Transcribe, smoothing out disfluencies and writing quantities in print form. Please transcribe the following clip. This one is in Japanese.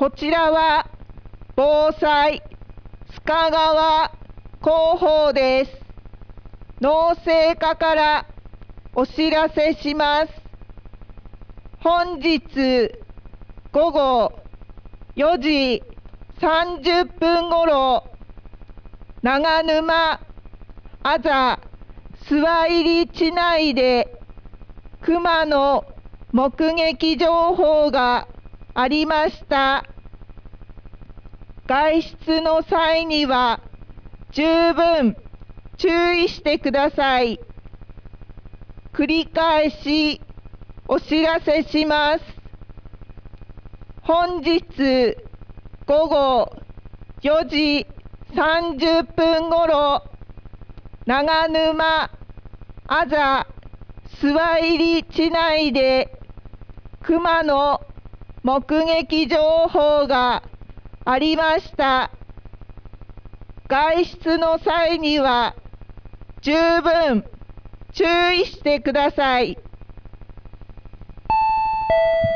こちらは防災須賀川広報です。農政課からお知らせします。本日午後4時30分ごろ、長沼あざ諏訪入地内で熊の目撃情報がありました。外出の際には十分注意してください。繰り返しお知らせします。本日午後4時30分ごろ、長沼あざ諏訪入地内で熊の目撃情報がありました。外出の際には十分注意してください。